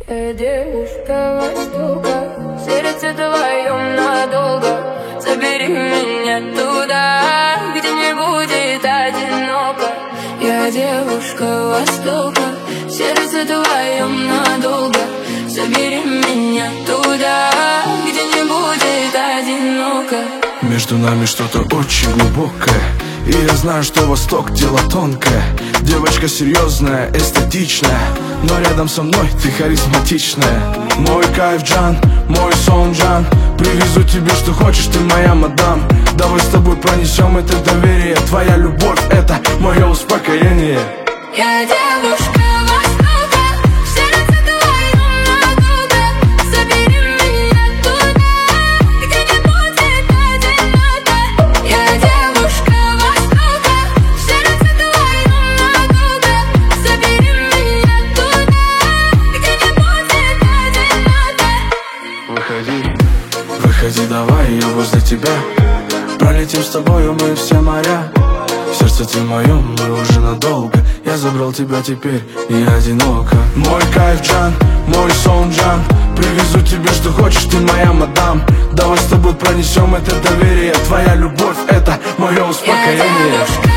Я девушка Востока, сердце твоем надолго. Забери меня туда, где не будет одиноко. Я девушка Востока, сердце твоем надолго. Забери меня туда, где не будет одиноко. Между нами что-то очень глубокое, и я знаю, что Восток дело тонкое. Девочка серьезная, эстетичная, но рядом со мной ты харизматичная. Мой кайф, Джан, мой сон, Джан. Привезу тебе, что хочешь, ты моя мадам. Давай с тобой пронесем это доверие. Твоя любовь — это мое успокоение. Я девушка Востока, сердце твоем надолго. Забери меня туда, где не будет одиноко. Я девушка Востока, сердце твоем надолго. Забери меня туда, где не будет одиноко. Выходи, выходи, давай, я возле тебя. Пролетим с тобою мы все моря. В сердце ты моем, мы уже надолго. Я забрал тебя, теперь не одиноко. Мой кайф, Джан, мой сон, Джан. Привезу тебе, что хочешь, ты моя мадам. Давай с тобой пронесем это доверие. Твоя любовь — это мое успокоение.